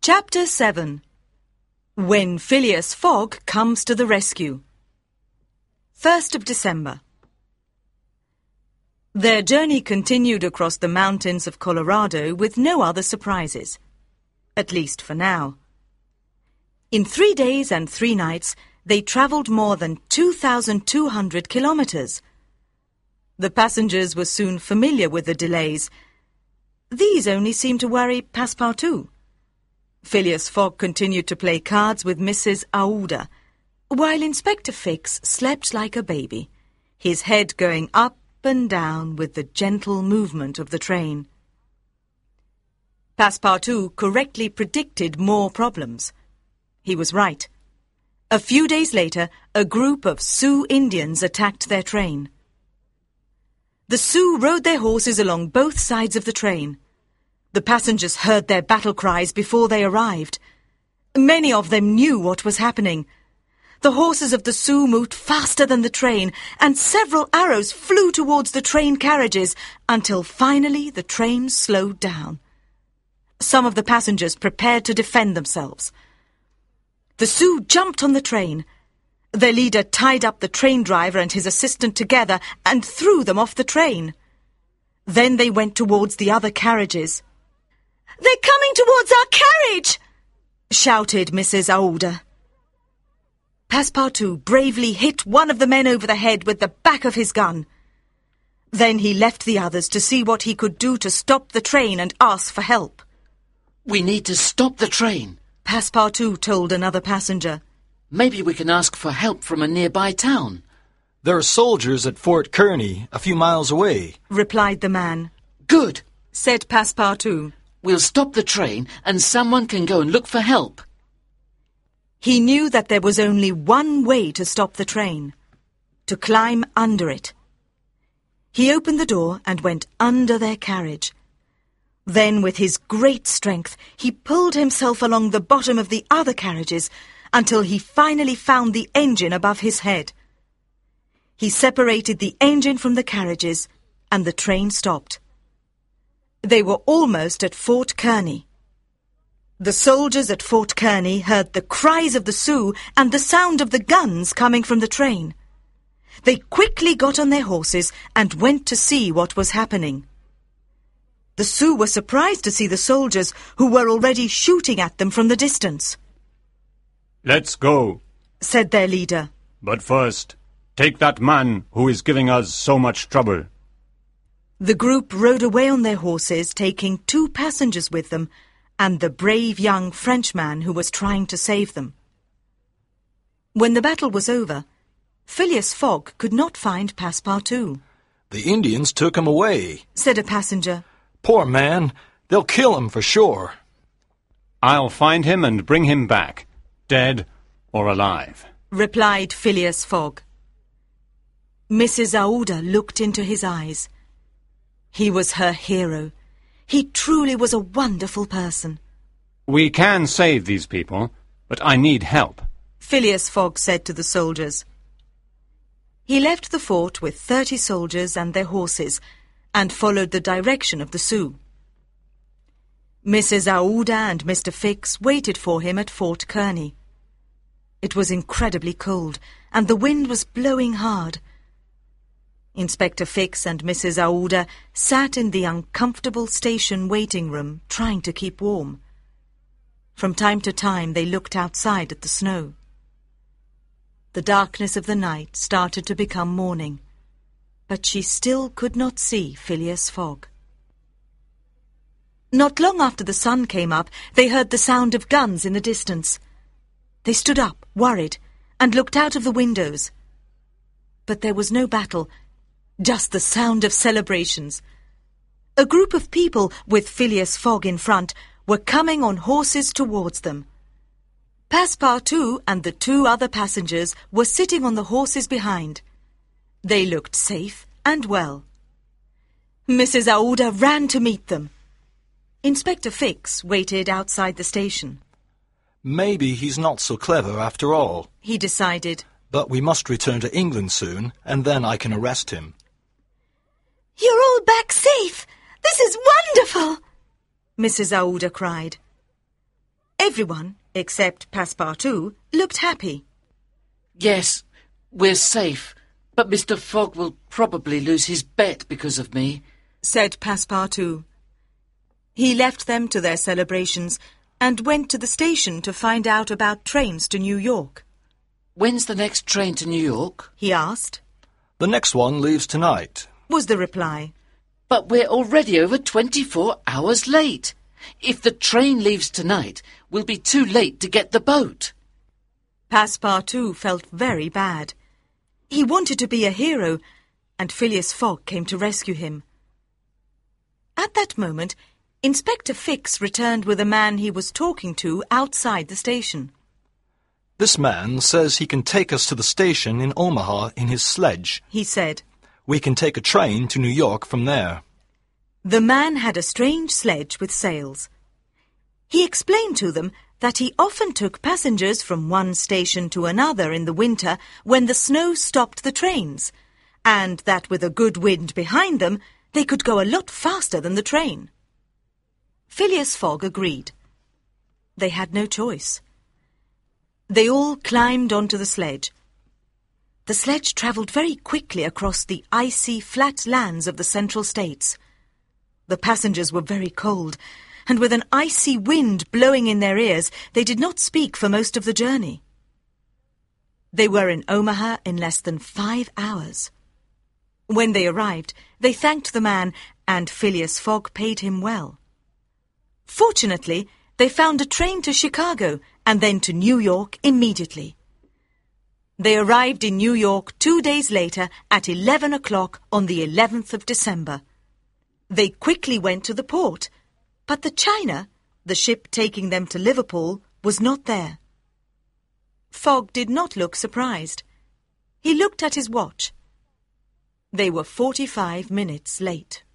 Chapter 7. When Phileas Fogg Comes to the Rescue. 1st of December. Their journey continued across the mountains of Colorado with no other surprises. At least for now. In 3 days and 3 nights, they travelled more than 2,200 kilometres. The passengers were soon familiar with the delays. These only seemed to worry Passepartout. Phileas Fogg continued to play cards with Mrs. Aouda, while Inspector Fix slept like a baby, his head going up and down with the gentle movement of the train. Passepartout correctly predicted more problems. He was right. A few days later, a group of Sioux Indians attacked their train. The Sioux rode their horses along both sides of the train. The passengers heard their battle cries before they arrived. Many of them knew what was happening. The horses of the Sioux moved faster than the train, and several arrows flew towards the train carriages until finally the train slowed down. Some of the passengers prepared to defend themselves. The Sioux jumped on the train. Their leader tied up the train driver and his assistant together and threw them off the train. Then they went towards the other carriages. "They're coming towards our carriage!" shouted Mrs. Aouda. Passepartout bravely hit one of the men over the head with the back of his gun. Then he left the others to see what he could do to stop the train and ask for help. "We need to stop the train," Passepartout told another passenger. "Maybe we can ask for help from a nearby town." "There are soldiers at Fort Kearny, a few miles away," replied the man. "Good," said Passepartout. "We'll stop the train and someone can go and look for help." He knew that there was only one way to stop the train: to climb under it. He opened the door and went under their carriage. Then, with his great strength, he pulled himself along the bottom of the other carriages until he finally found the engine above his head. He separated the engine from the carriages, and the train stopped. They were almost at Fort Kearny. The soldiers at Fort Kearny heard the cries of the Sioux and the sound of the guns coming from the train. They quickly got on their horses and went to see what was happening. The Sioux were surprised to see the soldiers, who were already shooting at them from the distance. "Let's go," said their leader. "But first, take that man who is giving us so much trouble." The group rode away on their horses, taking 2 passengers with them, and the brave young Frenchman who was trying to save them. When the battle was over, Phileas Fogg could not find Passepartout. "The Indians took him away," said a passenger. "Poor man, they'll kill him for sure." "I'll find him and bring him back, dead or alive," replied Phileas Fogg. Mrs. Aouda looked into his eyes. He was her hero. He truly was a wonderful person. "We can save these people, but I need help," Phileas Fogg said to the soldiers. He left the fort with 30 soldiers and their horses and followed the direction of the Sioux. Mrs. Aouda and Mr. Fix waited for him at Fort Kearny. It was incredibly cold, and the wind was blowing hard. Inspector Fix and Mrs. Aouda sat in the uncomfortable station waiting room, trying to keep warm. From time to time they looked outside at the snow. The darkness of the night started to become morning, but she still could not see Phileas Fogg. Not long after the sun came up, they heard the sound of guns in the distance. They stood up, worried, and looked out of the windows. But there was no battle, just the sound of celebrations. A group of people, with Phileas Fogg in front, were coming on horses towards them. Passepartout and the 2 other passengers were sitting on the horses behind. They looked safe and well. Mrs. Aouda ran to meet them. Inspector Fix waited outside the station. "Maybe he's not so clever after all," he decided. "But we must return to England soon, and then I can arrest him." "You're all back safe! This is wonderful!" Mrs. Aouda cried. Everyone, except Passepartout, looked happy. Yes, we're safe, but Mr. Fogg will probably lose his bet because of me, said Passepartout. He left them to their celebrations and went to the station to find out about trains to New York. When's the next train to New York? He asked. The next one leaves tonight, Was the reply. But we're already over 24 hours late. If the train leaves tonight, we'll be too late to get the boat. Passepartout felt very bad. He wanted to be a hero, and Phileas Fogg came to rescue him. At that moment, Inspector Fix returned with a man he was talking to outside the station. This man says he can take us to the station in Omaha in his sledge. He said. We can take a train to New York from there. The man had a strange sledge with sails. He explained to them that he often took passengers from one station to another in the winter when the snow stopped the trains, and that with a good wind behind them, they could go a lot faster than the train. Phileas Fogg agreed. They had no choice. They all climbed onto the sledge. The sledge travelled very quickly across the icy, flat lands of the Central States. The passengers were very cold, and with an icy wind blowing in their ears, they did not speak for most of the journey. They were in Omaha in less than 5 hours. When they arrived, they thanked the man, and Phileas Fogg paid him well. Fortunately, they found a train to Chicago and then to New York immediately. They arrived in New York 2 days later at 11 o'clock on the 11th of December. They quickly went to the port, but the China, the ship taking them to Liverpool, was not there. Fogg did not look surprised. He looked at his watch. They were 45 minutes late.